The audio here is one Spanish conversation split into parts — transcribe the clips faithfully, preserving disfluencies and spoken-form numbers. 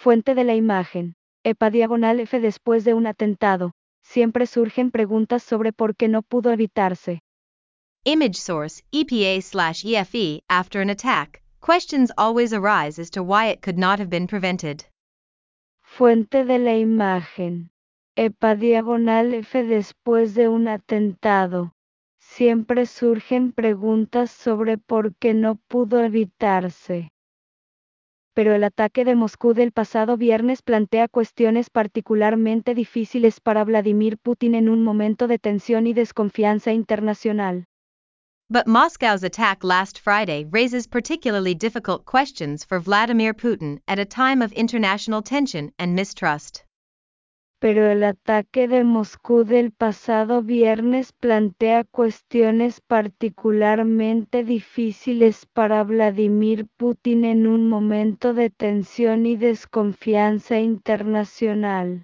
Fuente de la imagen. EPA diagonal F. Después de un atentado, siempre surgen preguntas sobre por qué no pudo evitarse. Image source, E P A slash E F E. After an attack, questions always arise as to why it could not have been prevented. Fuente de la imagen. EPA diagonal F. Después de un atentado, siempre surgen preguntas sobre por qué no pudo evitarse. Pero el ataque de Moscú del pasado viernes plantea cuestiones particularmente difíciles para Vladimir Putin en un momento de tensión y desconfianza internacional. But Moscow's attack last Friday raises particularly difficult questions for Vladimir Putin at a time of international tension and mistrust. Pero el ataque de Moscú del pasado viernes plantea cuestiones particularmente difíciles para Vladimir Putin en un momento de tensión y desconfianza internacional.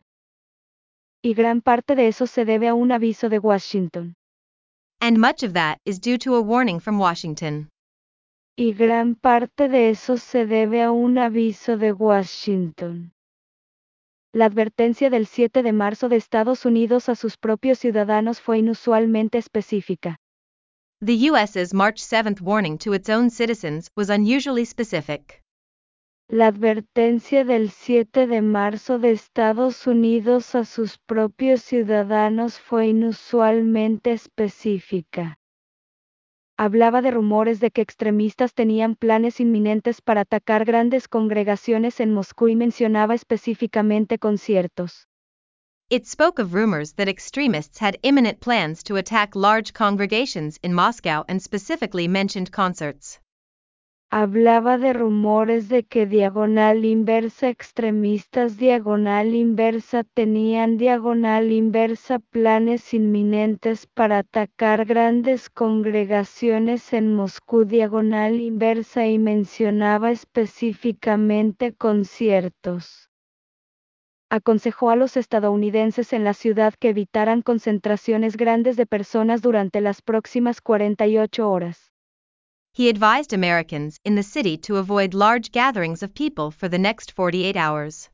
Y gran parte de eso se debe a un aviso de Washington. And much of that is due to a warning from Washington. Y gran parte de eso se debe a un aviso de Washington. La advertencia del siete de marzo de Estados Unidos a sus propios ciudadanos fue inusualmente específica. The U S's March seventh warning to its own citizens was unusually specific. La advertencia del siete de marzo de Estados Unidos a sus propios ciudadanos fue inusualmente específica. Hablaba de rumores de que extremistas tenían planes inminentes para atacar grandes congregaciones en Moscú y mencionaba específicamente conciertos. It spoke of rumors that extremists had imminent plans to attack large congregations in Moscow and specifically mentioned concerts. Hablaba de rumores de que diagonal inversa extremistas diagonal inversa tenían diagonal inversa planes inminentes para atacar grandes congregaciones en Moscú diagonal inversa y mencionaba específicamente conciertos. Aconsejó a los estadounidenses en la ciudad que evitaran concentraciones grandes de personas durante las próximas cuarenta y ocho horas. He advised Americans in the city to avoid large gatherings of people for the next forty-eight hours.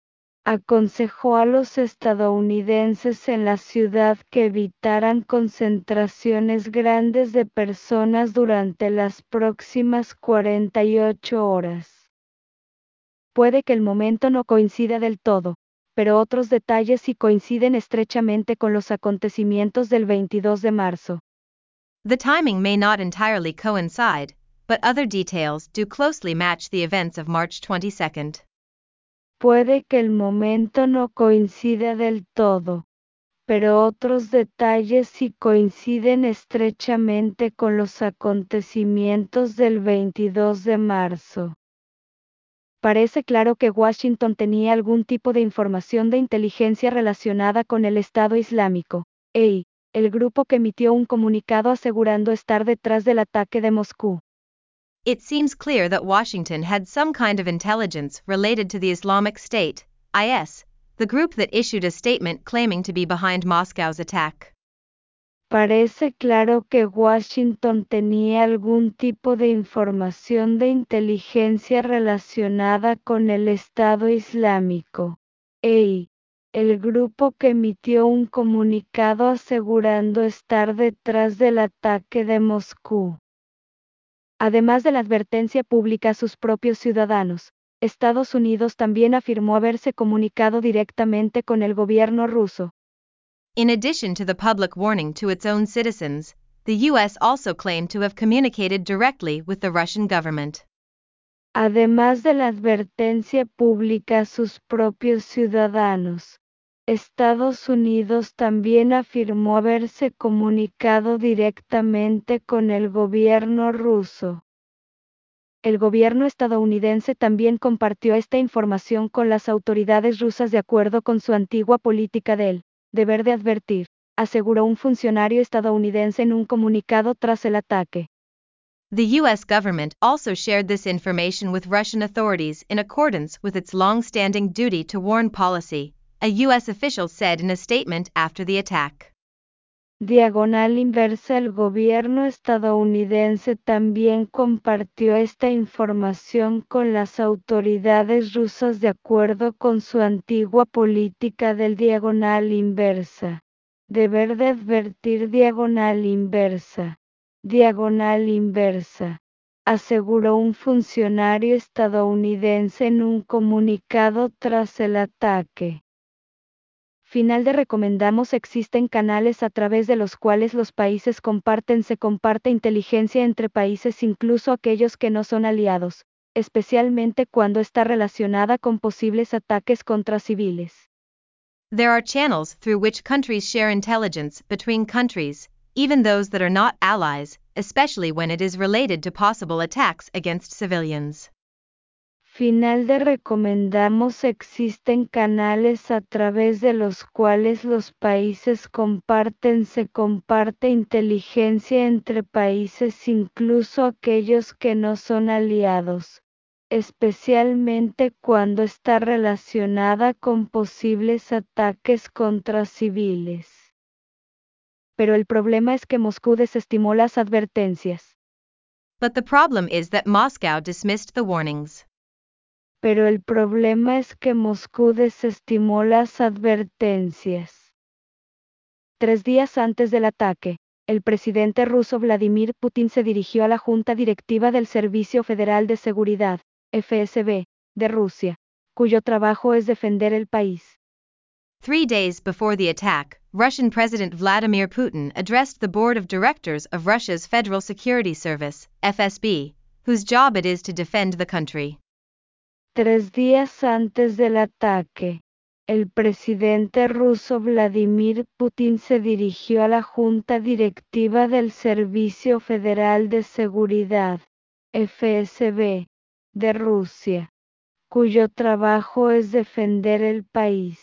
Aconsejó a los estadounidenses en la ciudad que evitaran concentraciones grandes de personas durante las próximas cuarenta y ocho horas. Puede que el momento no coincida del todo, pero otros detalles sí coinciden estrechamente con los acontecimientos del veintidós de marzo. The timing may not entirely coincide, but other details do closely match the events of March twenty-second. Puede que el momento no coincida del todo, pero otros detalles sí coinciden estrechamente con los acontecimientos del veintidós de marzo. Parece claro que Washington tenía algún tipo de información de inteligencia relacionada con el Estado Islámico, E I, el grupo que emitió un comunicado asegurando estar detrás del ataque de Moscú. It seems clear that Washington had some kind of intelligence related to the Islamic State, I S, the group that issued a statement claiming to be behind Moscow's attack. Parece claro que Washington tenía algún tipo de información de inteligencia relacionada con el Estado Islámico, E I, el grupo que emitió un comunicado asegurando estar detrás del ataque de Moscú. Además de la advertencia pública a sus propios ciudadanos, Estados Unidos también afirmó haberse comunicado directamente con el gobierno ruso. In addition to the public warning to its own citizens, the U S also claimed to have communicated directly with the Russian government. Además de la advertencia pública a sus propios ciudadanos, Estados Unidos también afirmó haberse comunicado directamente con el gobierno ruso. El gobierno estadounidense también compartió esta información con las autoridades rusas de acuerdo con su antigua política del deber de advertir, aseguró un funcionario estadounidense en un comunicado tras el ataque. The U S government also shared this information with Russian authorities in accordance with its long-standing duty to warn policy, a U S official said in a statement after the attack. Diagonal inversa. El gobierno estadounidense también compartió esta información con las autoridades rusas de acuerdo con su antigua política del diagonal inversa. Deber de advertir. Diagonal inversa. Diagonal inversa, aseguró un funcionario estadounidense en un comunicado tras el ataque. Final de recomendamos. Existen canales a través de los cuales los países comparten. Se comparte inteligencia entre países, incluso aquellos que no son aliados, especialmente cuando está relacionada con posibles ataques contra civiles. There are channels through which countries share intelligence between countries, even those that are not allies, especially when it is related to possible attacks against civilians. Final de recomendamos. Existen canales a través de los cuales los países comparten. Se comparte inteligencia entre países, incluso aquellos que no son aliados, especialmente cuando está relacionada con posibles ataques contra civiles. Pero el problema es que Moscú desestimó las advertencias. But the problem is that Moscow dismissed the warnings. Pero el problema es que Moscú desestimó las advertencias. Tres días antes del ataque, el presidente ruso Vladimir Putin se dirigió a la Junta Directiva del Servicio Federal de Seguridad, F S B, de Rusia, cuyo trabajo es defender el país. Three days before the attack, Russian President Vladimir Putin addressed the Board of Directors of Russia's Federal Security Service, F S B, whose job it is to defend the country. Tres días antes del ataque, el presidente ruso Vladimir Putin se dirigió a la Junta Directiva del Servicio Federal de Seguridad, F S B, de Rusia, cuyo trabajo es defender el país.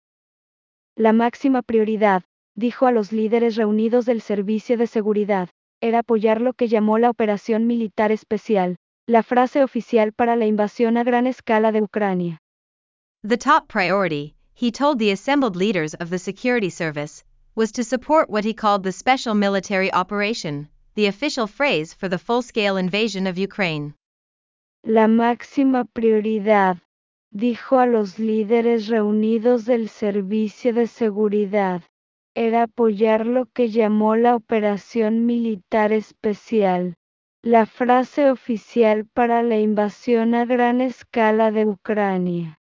La máxima prioridad, dijo a los líderes reunidos del Servicio de Seguridad, era apoyar lo que llamó la Operación Militar Especial, la frase oficial para la invasión a gran escala de Ucrania. The top priority, he told the assembled leaders of the security service, was to support what he called the Special Military Operation, the official phrase for the full-scale invasion of Ukraine. La máxima prioridad, dijo a los líderes reunidos del Servicio de Seguridad, era apoyar lo que llamó la Operación Militar Especial, la frase oficial para la invasión a gran escala de Ucrania.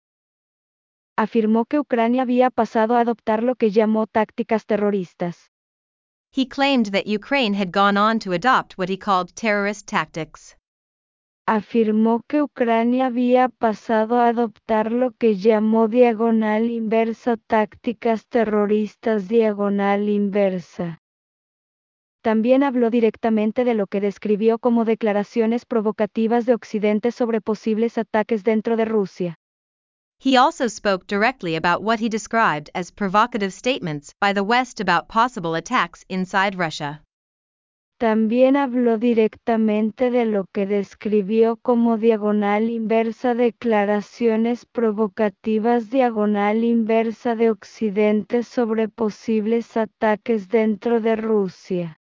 Afirmó que Ucrania había pasado a adoptar lo que llamó tácticas terroristas. He claimed that Ukraine had gone on to adopt what he called terrorist tactics. Afirmó que Ucrania había pasado a adoptar lo que llamó diagonal inversa, tácticas terroristas diagonal inversa. También habló directamente de lo que describió como declaraciones provocativas de Occidente sobre posibles ataques dentro de Rusia. He also spoke directly about what he described as provocative statements by the West about possible attacks inside Russia. También habló directamente de lo que describió como diagonal inversa, declaraciones provocativas diagonal inversa de Occidente sobre posibles ataques dentro de Rusia.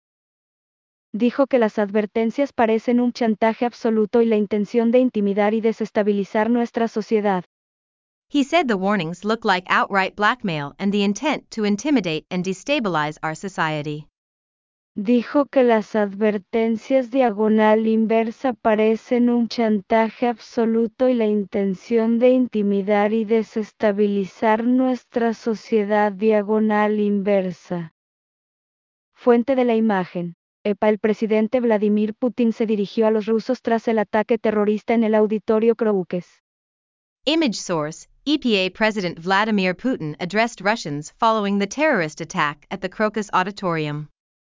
Dijo que las advertencias parecen un chantaje absoluto y la intención de intimidar y desestabilizar nuestra sociedad. He said the warnings look like outright blackmail and the intent to intimidate and destabilize our society. Dijo que las advertencias diagonal inversa parecen un chantaje absoluto y la intención de intimidar y desestabilizar nuestra sociedad diagonal inversa. Fuente de la imagen. E P A. El presidente Vladimir Putin se dirigió a los rusos tras el ataque terrorista en el auditorio Kroukes. Image source, E P A President Vladimir Putin addressed Russians following the terrorist attack at the Crocus Auditorium.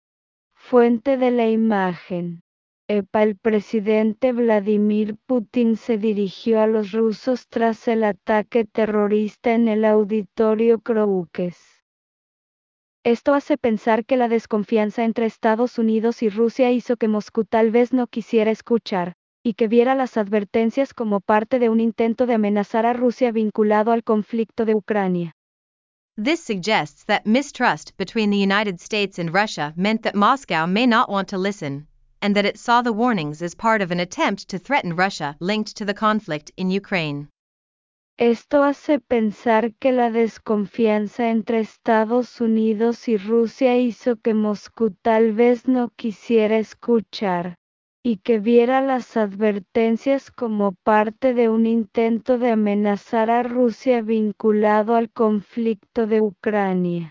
Fuente de la imagen. E P A. El presidente Vladimir Putin se dirigió a los rusos tras el ataque terrorista en el auditorio Kroukes. Esto hace pensar que la desconfianza entre Estados Unidos y Rusia hizo que Moscú tal vez no quisiera escuchar, y que viera las advertencias como parte de un intento de amenazar a Rusia vinculado al conflicto de Ucrania. This suggests that mistrust between the United States and Russia meant that Moscow may not want to listen, and that it saw the warnings as part of an attempt to threaten Russia linked to the conflict in Ukraine. Esto hace pensar que la desconfianza entre Estados Unidos y Rusia hizo que Moscú tal vez no quisiera escuchar, y que viera las advertencias como parte de un intento de amenazar a Rusia vinculado al conflicto de Ucrania.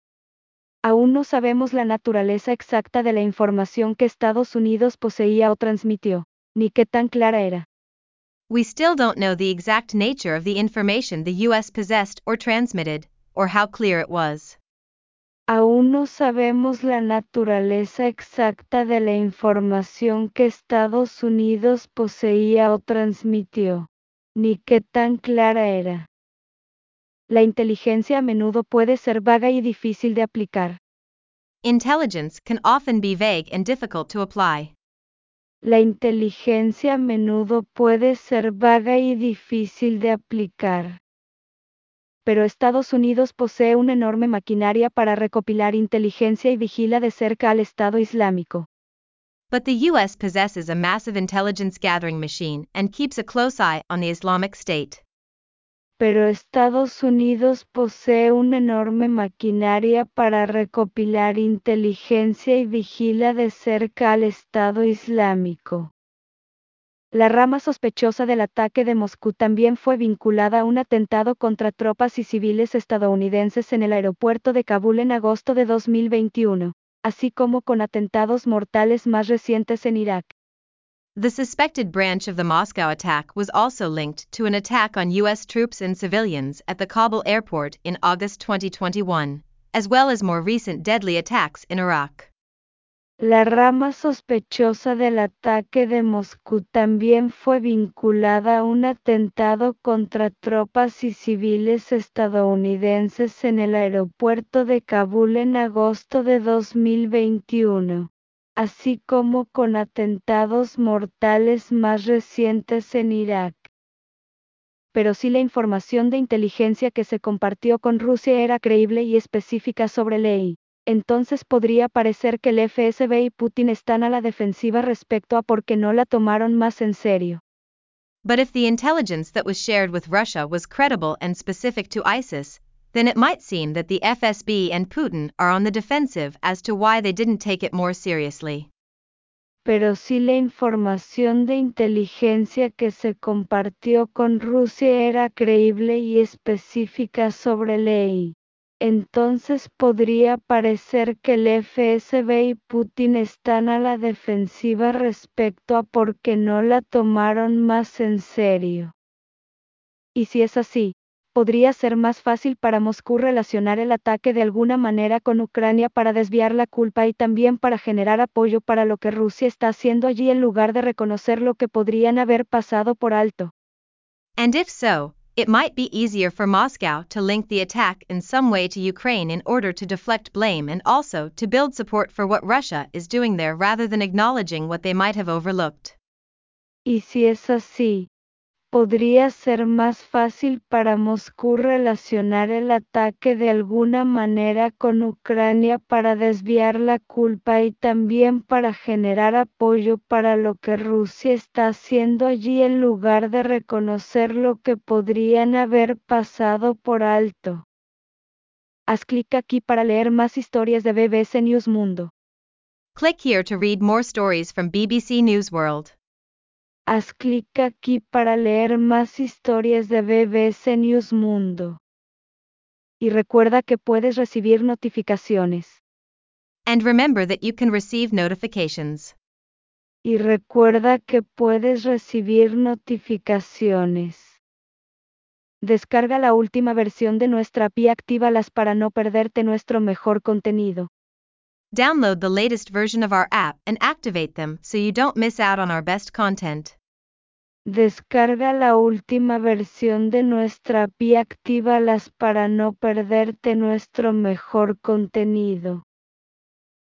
Aún no sabemos la naturaleza exacta de la información que Estados Unidos poseía o transmitió, ni qué tan clara era. We still don't know the exact nature of the information the U S possessed or transmitted, or how clear it was. Aún no sabemos la naturaleza exacta de la información que Estados Unidos poseía o transmitió, ni qué tan clara era. La inteligencia a menudo puede ser vaga y difícil de aplicar. Intelligence can often be vague and difficult to apply. La inteligencia a menudo puede ser vaga y difícil de aplicar. Pero Estados Unidos posee una enorme maquinaria para recopilar inteligencia y vigila de cerca al Estado Islámico. But the U S possesses a massive intelligence gathering machine and keeps a close eye on the Islamic State. Pero Estados Unidos posee una enorme maquinaria para recopilar inteligencia y vigila de cerca al Estado Islámico. La rama sospechosa del ataque de Moscú también fue vinculada a un atentado contra tropas y civiles estadounidenses en el aeropuerto de Kabul en agosto de dos mil veintiuno, así como con atentados mortales más recientes en Irak. The suspected branch of the Moscow attack was also linked to an attack on U S troops and civilians at the Kabul airport in August twenty twenty-one, as well as more recent deadly attacks in Iraq. La rama sospechosa del ataque de Moscú también fue vinculada a un atentado contra tropas y civiles estadounidenses en el aeropuerto de Kabul en agosto de dos mil veintiuno, así como con atentados mortales más recientes en Irak. Pero si la información de inteligencia que se compartió con Rusia era creíble y específica sobre ley, entonces podría parecer que el F S B y Putin están a la defensiva respecto a por qué no la tomaron más en serio. But if the intelligence that was shared with Russia was credible and specific to ISIS, then it might seem that the F S B and Putin are on the defensive as to why they didn't take it more seriously. Pero si la información de inteligencia que se compartió con Rusia era creíble y específica sobre ley, entonces podría parecer que el F S B y Putin están a la defensiva respecto a por qué no la tomaron más en serio. Y si es así, podría ser más fácil para Moscú relacionar el ataque de alguna manera con Ucrania para desviar la culpa y también para generar apoyo para lo que Rusia está haciendo allí en lugar de reconocer lo que podrían haber pasado por alto. And if so, it might be easier for Moscow to link the attack in some way to Ukraine in order to deflect blame and also to build support for what Russia is doing there rather than acknowledging what they might have overlooked. Y si es así, podría ser más fácil para Moscú relacionar el ataque de alguna manera con Ucrania para desviar la culpa y también para generar apoyo para lo que Rusia está haciendo allí en lugar de reconocer lo que podrían haber pasado por alto. Haz clic aquí para leer más historias de B B C News Mundo. Click here to read more stories from B B C News World. Haz clic aquí para leer más historias de B B C News Mundo. Y recuerda que puedes recibir notificaciones. And remember that you can receive notifications. Y recuerda que puedes recibir notificaciones. Descarga la última versión de nuestra app y actívalas para no perderte nuestro mejor contenido. Download the latest version of our app and activate them so you don't miss out on our best content. Descarga la última versión de nuestra app y actívalas para no perderte nuestro mejor contenido.